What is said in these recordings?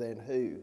than who?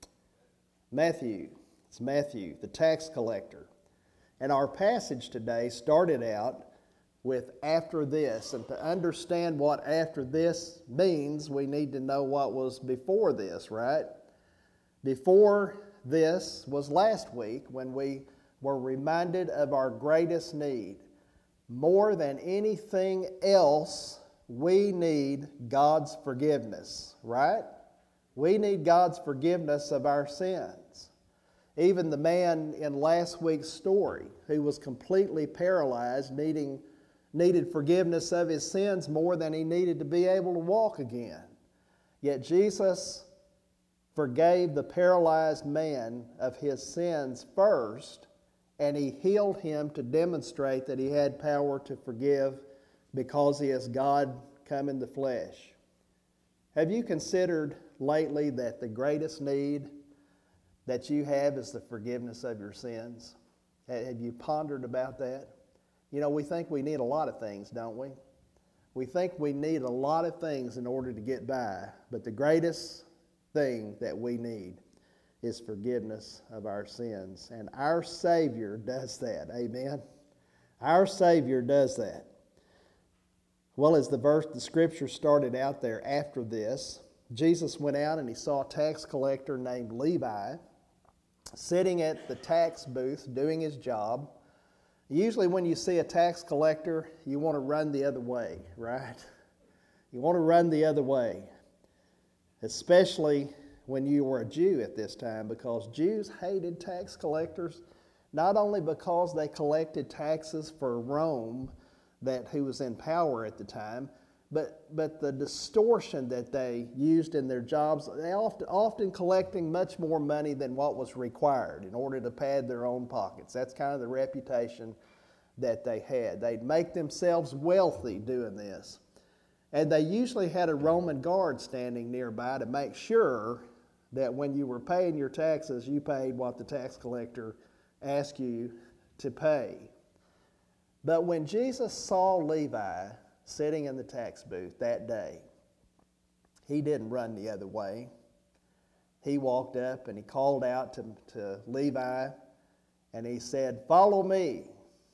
Matthew. It's Matthew, the tax collector. And our passage today started out with after this. And to understand what after this means, we need to know what was before this, right? Before this was last week when we were reminded of our greatest need. More than anything else, we need God's forgiveness, right? We need God's forgiveness of our sins. Even the man in last week's story who was completely paralyzed needed forgiveness of his sins more than he needed to be able to walk again. Yet Jesus forgave the paralyzed man of his sins first, and he healed him to demonstrate that he had power to forgive because he is God come in the flesh. Have you considered lately that the greatest need that you have is the forgiveness of your sins? Have you pondered about that? You know, we think we need a lot of things, don't we? We think we need a lot of things in order to get by, but the greatest thing that we need is forgiveness of our sins. And our Savior does that. Amen? Our Savior does that. Well, as the scripture started out there after this, Jesus went out and he saw a tax collector named Levi sitting at the tax booth doing his job. Usually when you see a tax collector, you want to run the other way, right? You want to run the other way, especially when you were a Jew at this time, because Jews hated tax collectors, not only because they collected taxes for Rome, who was in power at the time, but the distortion that they used in their jobs, they often collecting much more money than what was required in order to pad their own pockets. That's kind of the reputation that they had. They'd make themselves wealthy doing this. And they usually had a Roman guard standing nearby to make sure that when you were paying your taxes, you paid what the tax collector asked you to pay. But when Jesus saw Levi sitting in the tax booth that day, he didn't run the other way. He walked up and he called out to Levi and he said, "Follow me."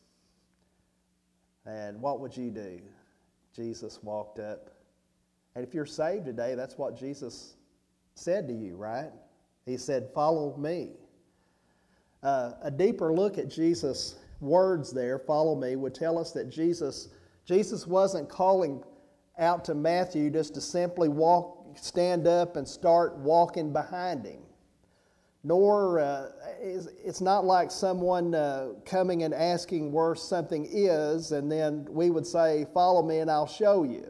And what would you do? Jesus walked up. And if you're saved today, that's what Jesus said to you, right? He said, "Follow me." A deeper look at Jesus' words there, "follow me," would tell us that Jesus wasn't calling out to Matthew just to simply stand up and start walking behind him. Nor it's not like someone coming and asking where something is, and then we would say, "Follow me and I'll show you."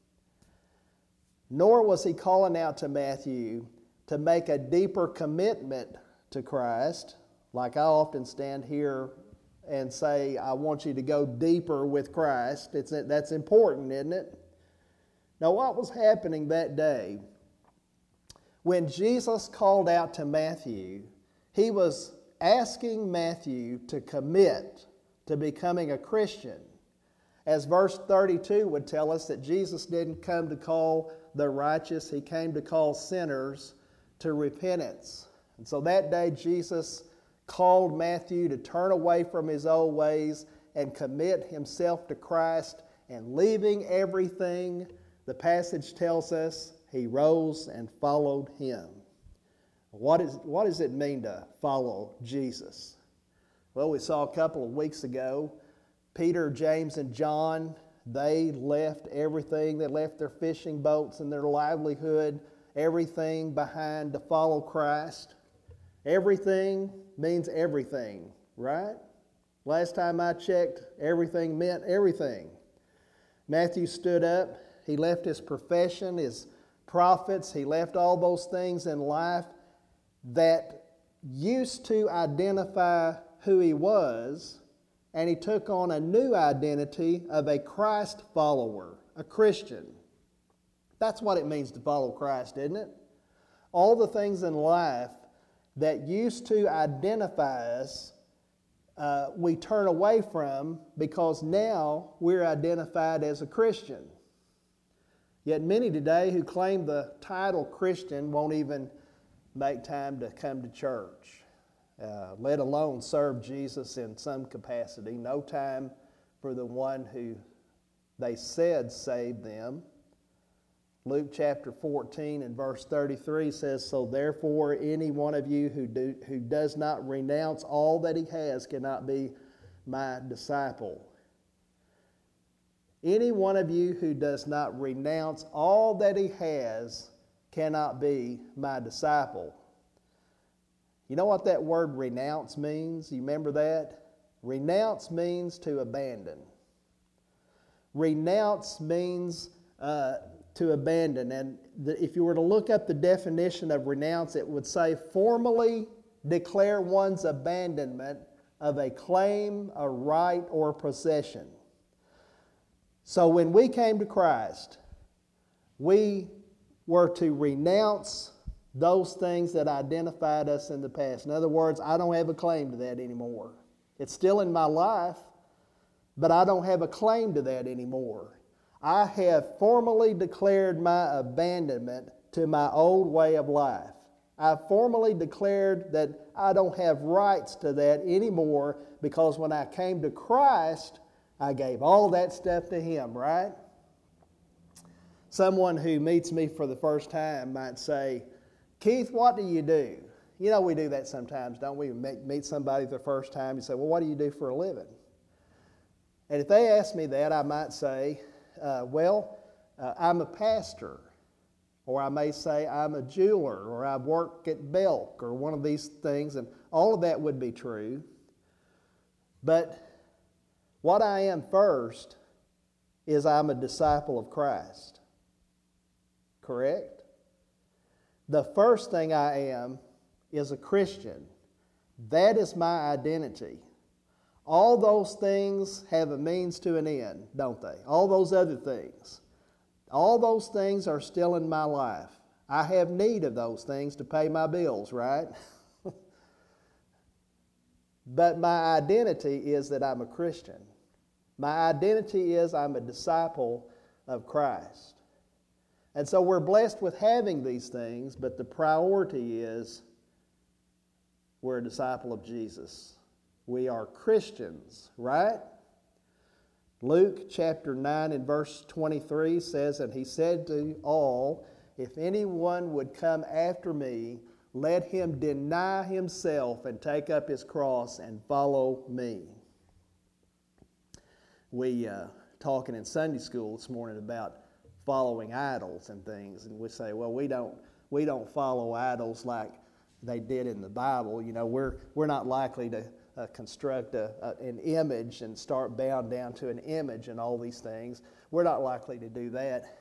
Nor was he calling out to Matthew to make a deeper commitment to Christ, like I often stand here and say, "I want you to go deeper with Christ." That's important, isn't it? Now, what was happening that day? When Jesus called out to Matthew, he was asking Matthew to commit to becoming a Christian. As verse 32 would tell us, that Jesus didn't come to call the righteous, he came to call sinners to repentance. And so that day Jesus called Matthew to turn away from his old ways and commit himself to Christ, and leaving everything, the passage tells us, he rose and followed him. What does it mean to follow Jesus? Well, we saw a couple of weeks ago, Peter, James, and John, they left everything. They left their fishing boats and their livelihood, everything behind to follow Christ. Everything means everything, right? Last time I checked, everything meant everything. Matthew stood up. He left his profession, his prophets. He left all those things in life that used to identify who he was, and he took on a new identity of a Christ follower, a Christian. That's what it means to follow Christ, isn't it? All the things in life that used to identify us, we turn away from because now we're identified as a Christian. Yet many today who claim the title Christian won't even make time to come to church, let alone serve Jesus in some capacity. No time for the one who they said saved them. Luke chapter 14 and verse 33 says, "So therefore any one of you who does not renounce all that he has cannot be my disciple." Any one of you who does not renounce all that he has cannot be my disciple. You know what that word renounce means? You remember that? Renounce means to abandon. Renounce means to abandon. And if you were to look up the definition of renounce, it would say formally declare one's abandonment of a claim, a right, or possession. So when we came to Christ, we were to renounce those things that identified us in the past. In other words, I don't have a claim to that anymore. It's still in my life, but I don't have a claim to that anymore. I have formally declared my abandonment to my old way of life. I've formally declared that I don't have rights to that anymore, because when I came to Christ, I gave all that stuff to Him, right? Someone who meets me for the first time might say, "Keith, what do you do?" You know, we do that sometimes, don't we? Meet somebody for the first time, you say, "Well, what do you do for a living?" And if they ask me that, I might say, I'm a pastor. Or I may say, I'm a jeweler, or I work at Belk, or one of these things, and all of that would be true. But what I am first is I'm a disciple of Christ. Correct? The first thing I am is a Christian. That is my identity. All those things have a means to an end, don't they? All those other things. All those things are still in my life. I have need of those things to pay my bills, right? But my identity is that I'm a Christian. My identity is I'm a disciple of Christ. And so we're blessed with having these things, but the priority is we're a disciple of Jesus. We are Christians, right? Luke chapter 9 and verse 23 says, "And he said to all, if anyone would come after me, let him deny himself and take up his cross and follow me." We talking in Sunday school this morning about following idols and things, and we say, well, we don't follow idols like they did in the Bible. You know, we're not likely to construct an image and start bowing down to an image and all these things. We're not likely to do that.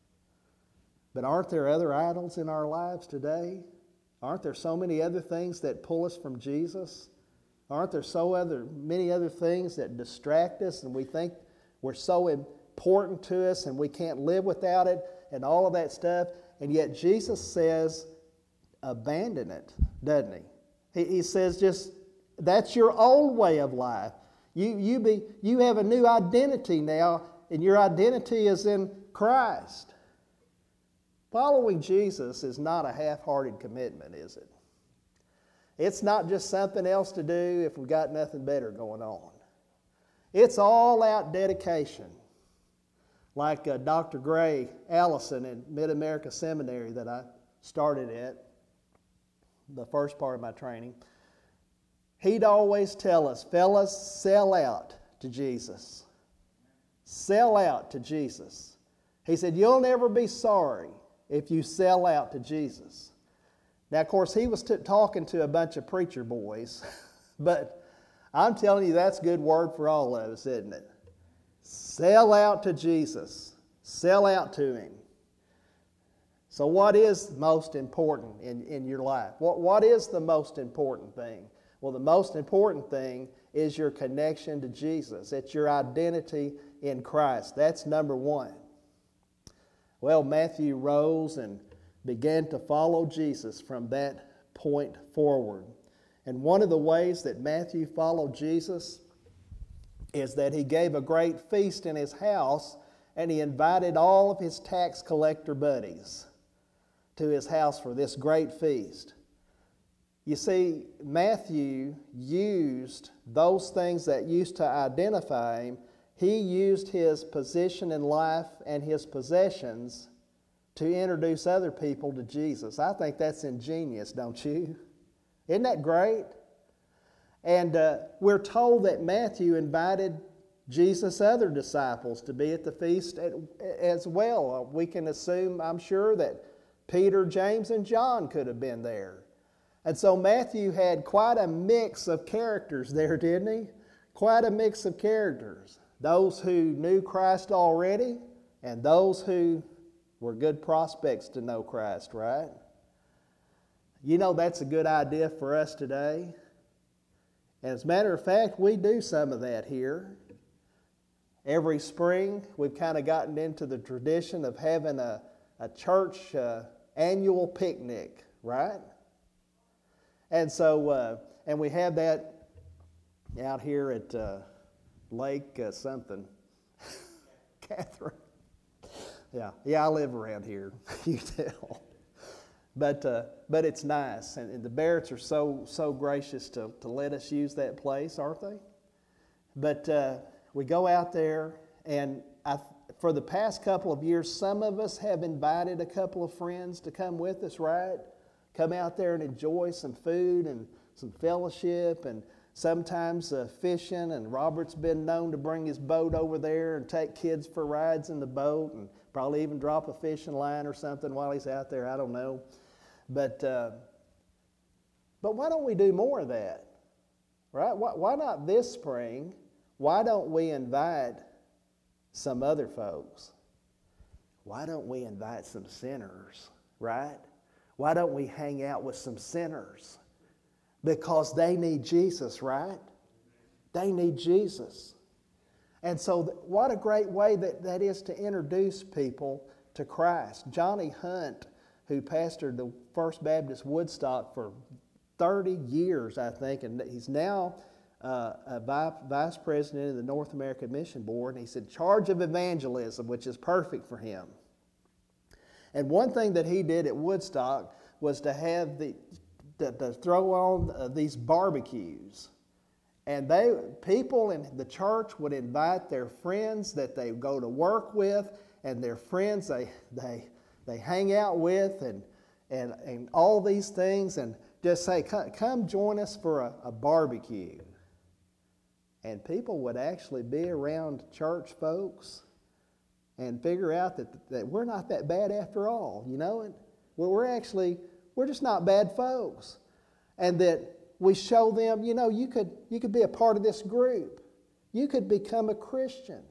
But aren't there other idols in our lives today? Aren't there so many other things that pull us from Jesus? Aren't there many other things that distract us and we think we're so important to us and we can't live without it and all of that stuff? And yet Jesus says, abandon it, doesn't he? He says just, that's your old way of life. You have a new identity now, and your identity is in Christ. Following Jesus is not a half-hearted commitment, is it? It's not just something else to do if we've got nothing better going on. It's all-out dedication. Like Dr. Gray Allison in Mid-America Seminary that I started at, the first part of my training, he'd always tell us, fellas, sell out to Jesus. Sell out to Jesus. He said, you'll never be sorry if you sell out to Jesus. Now, of course, he was talking to a bunch of preacher boys, but I'm telling you, that's a good word for all of us, isn't it? Sell out to Jesus. Sell out to Him. So what is most important in your life? What is the most important thing? Well, the most important thing is your connection to Jesus. It's your identity in Christ. That's number one. Well, Matthew rose and began to follow Jesus from that point forward. And one of the ways that Matthew followed Jesus is that he gave a great feast in his house, and he invited all of his tax collector buddies to his house for this great feast. You see, Matthew used those things that used to identify him. He used his position in life and his possessions to introduce other people to Jesus. I think that's ingenious, don't you? Isn't that great? And we're told that Matthew invited Jesus' other disciples to be at the feast as well. We can assume, I'm sure, that Peter, James, and John could have been there. And so Matthew had quite a mix of characters there, didn't he? Quite a mix of characters. Those who knew Christ already and those who were good prospects to know Christ, right? You know, that's a good idea for us today. And as a matter of fact, we do some of that here. Every spring, we've kind of gotten into the tradition of having a church annual picnic, right? And so, and we have that out here at Lake something. Catherine. Yeah, I live around here, you tell. But it's nice, and the Barretts are so gracious to let us use that place, aren't they? But we go out there, and for the past couple of years, some of us have invited a couple of friends to come with us, right? Come out there and enjoy some food and some fellowship, and sometimes fishing. And Robert's been known to bring his boat over there and take kids for rides in the boat, and probably even drop a fishing line or something while he's out there. I don't know. But why don't we do more of that, right? Why not this spring? Why don't we invite some other folks? Why don't we invite some sinners, right? Why don't we hang out with some sinners? Because they need Jesus, right? They need Jesus. And so what a great way that is to introduce people to Christ. Johnny Hunt, who pastored the First Baptist Woodstock for 30 years, I think, and he's now a vice president of the North American Mission Board, and he's in charge of evangelism, which is perfect for him. And one thing that he did at Woodstock was to have to throw on these barbecues. And people in the church would invite their friends that they go to work with, and their friends they hang out with, and all these things, and just say, come join us for a barbecue. And people would actually be around church folks and figure out that we're not that bad after all, you know? And we're just not bad folks. And that we show them, you know, you could be a part of this group. You could become a Christian.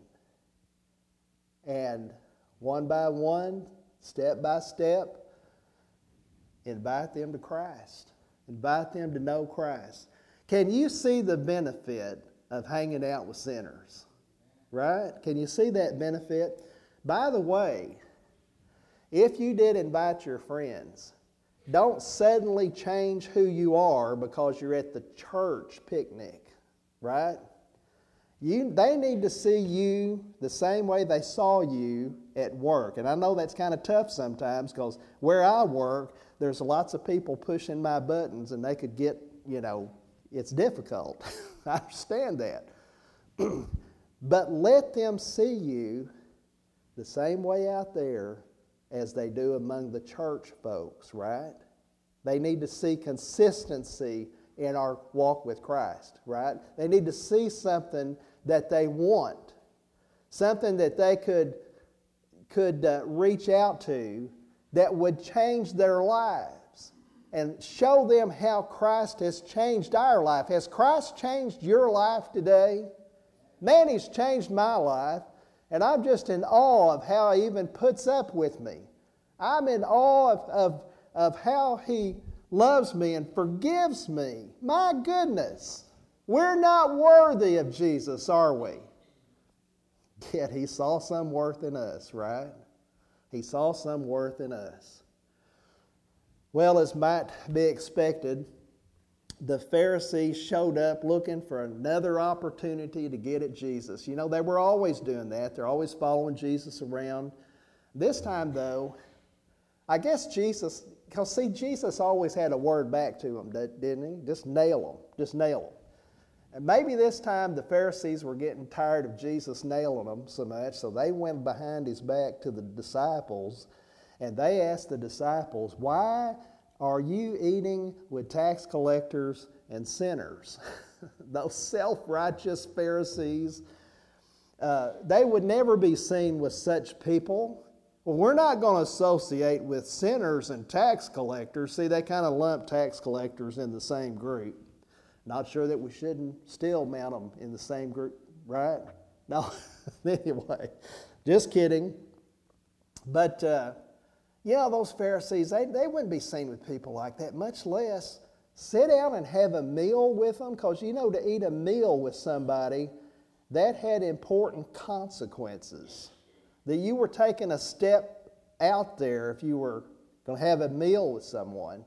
And one by one, step by step, invite them to Christ. Invite them to know Christ. Can you see the benefit of hanging out with sinners? Right? Can you see that benefit? By the way, if you did invite your friends, don't suddenly change who you are because you're at the church picnic, right? They need to see you the same way they saw you at work. And I know that's kind of tough sometimes because where I work, there's lots of people pushing my buttons and they could get, it's difficult. I understand that. But let them see you the same way out there as they do among the church folks, right? They need to see consistency in our walk with Christ, right? They need to see something that they want, something that they could reach out to that would change their lives and show them how Christ has changed our life. Has Christ changed your life today? Man, He's changed my life. And I'm just in awe of how He even puts up with me. I'm in awe of how He loves me and forgives me. My goodness. We're not worthy of Jesus, are we? Yet He saw some worth in us, right? He saw some worth in us. Well, as might be expected, the Pharisees showed up looking for another opportunity to get at Jesus. You know, they were always doing that. They're always following Jesus around. This time, though, I guess Jesus Because, see, Jesus always had a word back to them, didn't he? Just nail them. Just nail them. And maybe this time the Pharisees were getting tired of Jesus nailing them so much, so they went behind his back to the disciples, and they asked the disciples, why are you eating with tax collectors and sinners? Those self-righteous Pharisees, they would never be seen with such people. Well, we're not going to associate with sinners and tax collectors. See, they kind of lump tax collectors in the same group. Not sure that we shouldn't still mount them in the same group, right? No, anyway, just kidding. But, those Pharisees, they wouldn't be seen with people like that, much less sit down and have a meal with them. Because, to eat a meal with somebody, that had important consequences. That you were taking a step out there if you were going to have a meal with someone.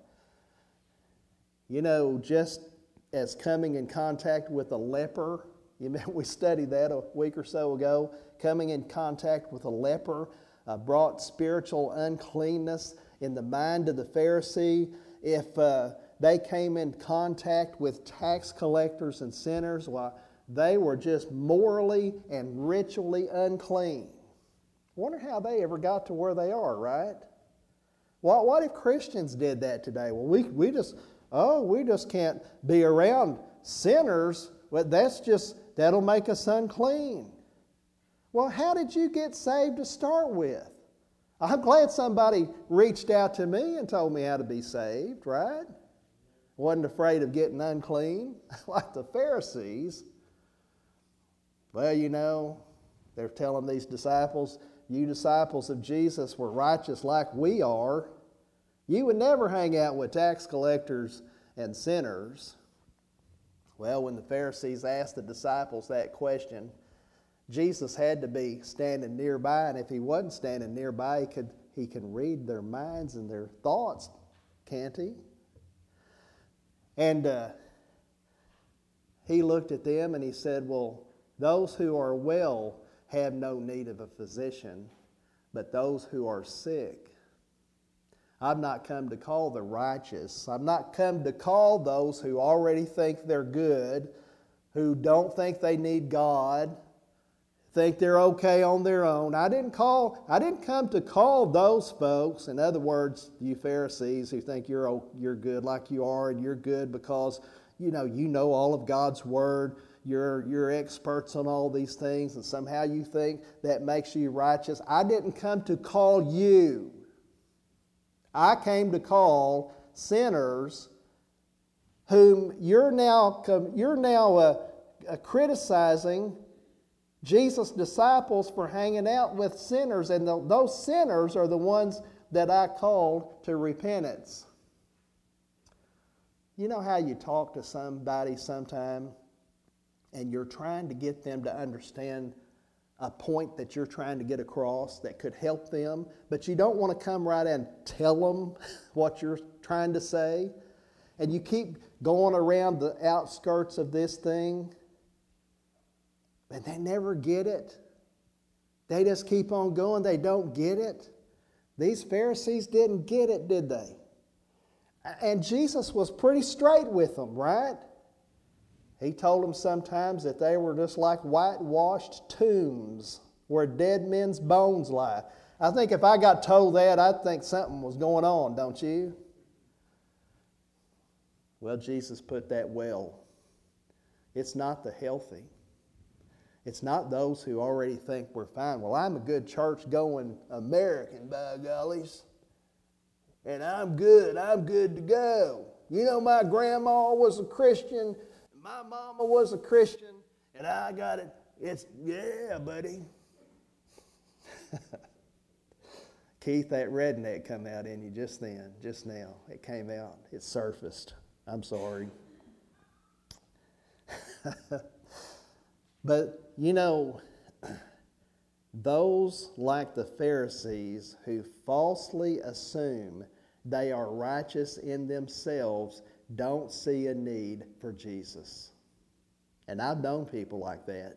Just as coming in contact with a leper, we studied that a week or so ago, coming in contact with a leper brought spiritual uncleanness in the mind of the Pharisee. If they came in contact with tax collectors and sinners, they were just morally and ritually unclean. Wonder how they ever got to where they are, right? What if Christians did that today? Well, we just can't be around sinners. Well, that'll make us unclean. Well, how did you get saved to start with? I'm glad somebody reached out to me and told me how to be saved, right? Wasn't afraid of getting unclean like the Pharisees. Well, they're telling these disciples, you disciples of Jesus were righteous like we are. You would never hang out with tax collectors and sinners. Well, when the Pharisees asked the disciples that question, Jesus had to be standing nearby, and if he wasn't standing nearby, he can read their minds and their thoughts, can't he? And he looked at them and he said, well, those who are well have no need of a physician, but those who are sick. I've not come to call the righteous. I've not come to call those who already think they're good, who don't think they need God, think they're okay on their own. I didn't come to call those folks, in other words, you Pharisees who think you're good like you are, and you're good because you know all of God's Word. You're experts on all these things, and somehow you think that makes you righteous. I didn't come to call you. I came to call sinners whom you're now criticizing Jesus' disciples for hanging out with sinners, and those sinners are the ones that I called to repentance. You know how you talk to somebody sometime and you're trying to get them to understand a point that you're trying to get across that could help them, but you don't want to come right and tell them what you're trying to say, and you keep going around the outskirts of this thing, and they never get it. They just keep on going. They don't get it. These Pharisees didn't get it, did they? And Jesus was pretty straight with them, right? He told them sometimes that they were just like whitewashed tombs where dead men's bones lie. I think if I got told that, I'd think something was going on, don't you? Well, Jesus put that well. It's not the healthy. It's not those who already think we're fine. Well, I'm a good church-going American, by gollies. And I'm good to go. You know, my grandma was a Christian, my mama was a Christian, and I got it. Yeah, buddy. Keith, that redneck come out in you just now. It came out. It surfaced. I'm sorry. But, those like the Pharisees who falsely assume they are righteous in themselves don't see a need for Jesus. And I've known people like that.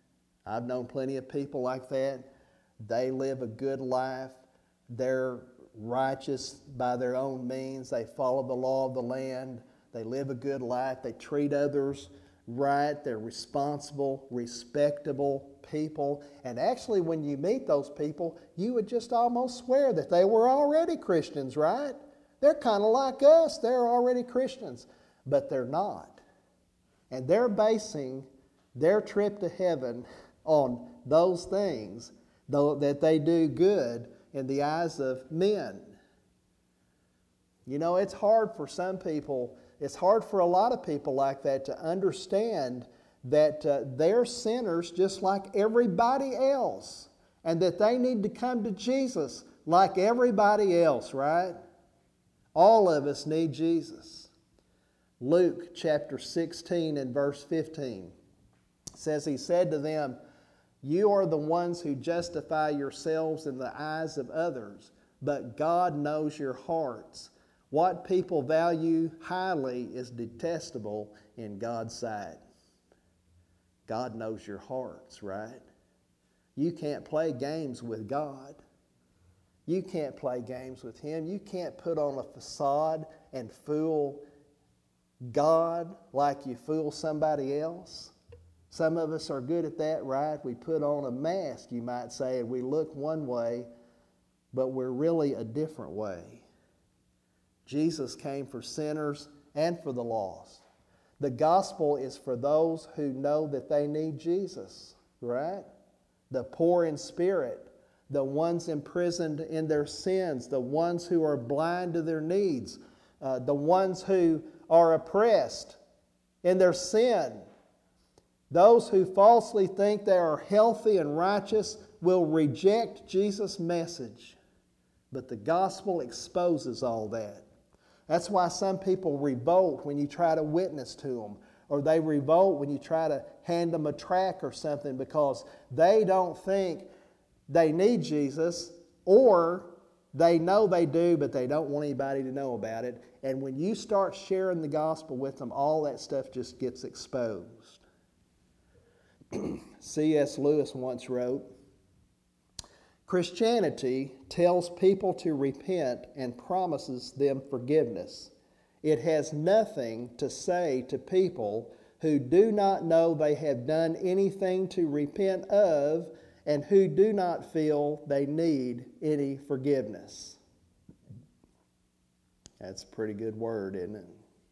I've known plenty of people like that. They live a good life. They're righteous by their own means. They follow the law of the land. They live a good life. They treat others right. They're responsible, respectable people. And actually, when you meet those people, you would just almost swear that they were already Christians, right? They're kind of like us. They're already Christians. But they're not. And they're basing their trip to heaven on those things, though that they do good in the eyes of men. You know, it's hard for some people, it's hard for a lot of people like that to understand that they're sinners just like everybody else, and that they need to come to Jesus like everybody else, right? All of us need Jesus. Luke chapter 16 and verse 15 says, He said to them, You are the ones who justify yourselves in the eyes of others, but God knows your hearts. What people value highly is detestable in God's sight. God knows your hearts, right? You can't play games with God. You can't play games with Him. You can't put on a facade and fool God like you fool somebody else. Some of us are good at that, right? We put on a mask, you might say, and we look one way, but we're really a different way. Jesus came for sinners and for the lost. The gospel is for those who know that they need Jesus, right? The poor in spirit, the ones imprisoned in their sins, the ones who are blind to their needs, the ones who are oppressed in their sin. Those who falsely think they are healthy and righteous will reject Jesus' message. But the gospel exposes all that. That's why some people revolt when you try to witness to them, or they revolt when you try to hand them a tract or something, because they don't think they need Jesus, or they know they do, but they don't want anybody to know about it. And when you start sharing the gospel with them, all that stuff just gets exposed. C.S. Lewis once wrote, Christianity tells people to repent and promises them forgiveness. It has nothing to say to people who do not know they have done anything to repent of and who do not feel they need any forgiveness. That's a pretty good word, isn't it?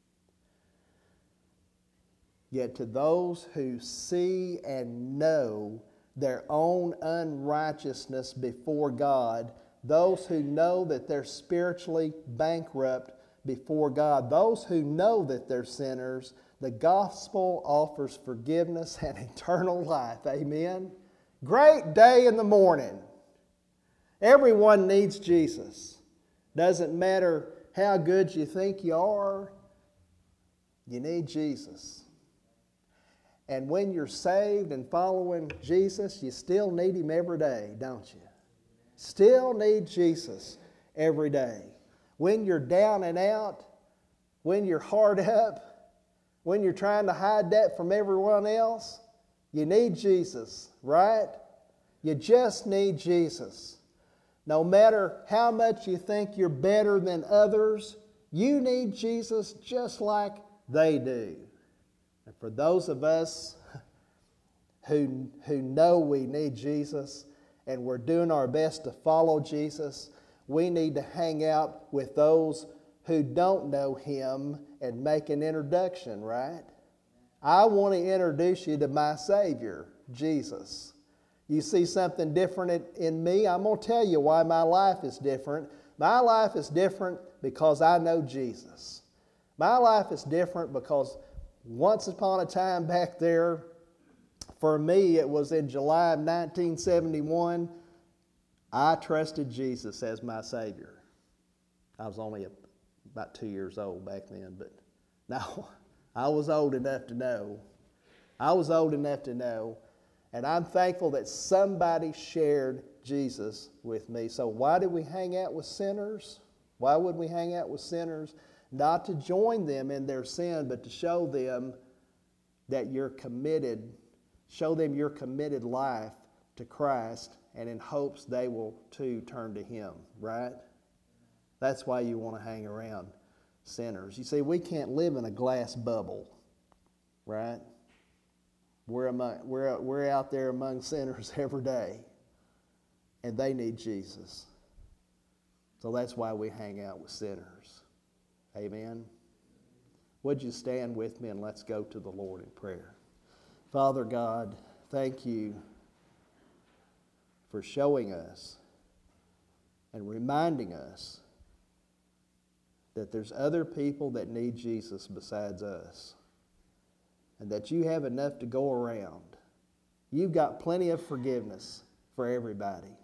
Yet to those who see and know their own unrighteousness before God, those who know that they're spiritually bankrupt before God, those who know that they're sinners, the gospel offers forgiveness and eternal life. Amen? Great day in the morning. Everyone needs Jesus. Doesn't matter how good you think you are, you need Jesus. And when you're saved and following Jesus, you still need Him every day, don't you? Still need Jesus every day. When you're down and out, when you're hard up, when you're trying to hide that from everyone else, you need Jesus, right? You just need Jesus. No matter how much you think you're better than others, you need Jesus just like they do. And for those of us who know we need Jesus and we're doing our best to follow Jesus, we need to hang out with those who don't know Him and make an introduction, right? I want to introduce you to my Savior, Jesus. You see something different in me, I'm going to tell you why my life is different. My life is different because I know Jesus. My life is different because once upon a time back there, for me, it was in July of 1971, I trusted Jesus as my Savior. I was only about 2 years old back then, but no, I was old enough to know. I was old enough to know, and I'm thankful that somebody shared Jesus with me. So why do we hang out with sinners? Why would we hang out with sinners? Not to join them in their sin, but to show them that you're committed, show them your committed life to Christ, and in hopes they will too turn to Him, right? That's why you want to hang around sinners. You see, we can't live in a glass bubble, right? We're out there among sinners every day, and they need Jesus. So that's why we hang out with sinners. Amen. Would you stand with me and let's go to the Lord in prayer. Father God, thank you for showing us and reminding us that there's other people that need Jesus besides us, and that you have enough to go around. You've got plenty of forgiveness for everybody.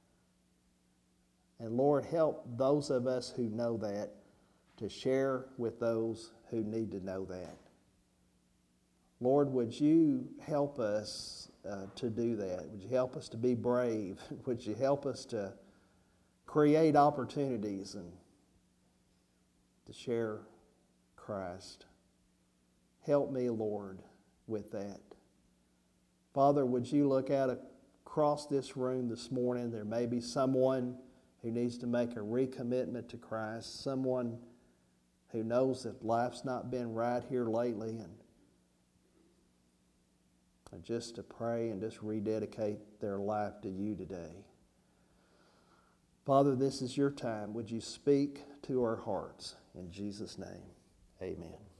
And Lord, help those of us who know that to share with those who need to know that. Lord, would you help us to do that? Would you help us to be brave? Would you help us to create opportunities and to share Christ? Help me, Lord, with that. Father, would you look out across this room this morning? There may be someone who needs to make a recommitment to Christ, someone who knows that life's not been right here lately, and just to pray and just rededicate their life to you today. Father, this is your time. Would you speak to our hearts? In Jesus' name, amen.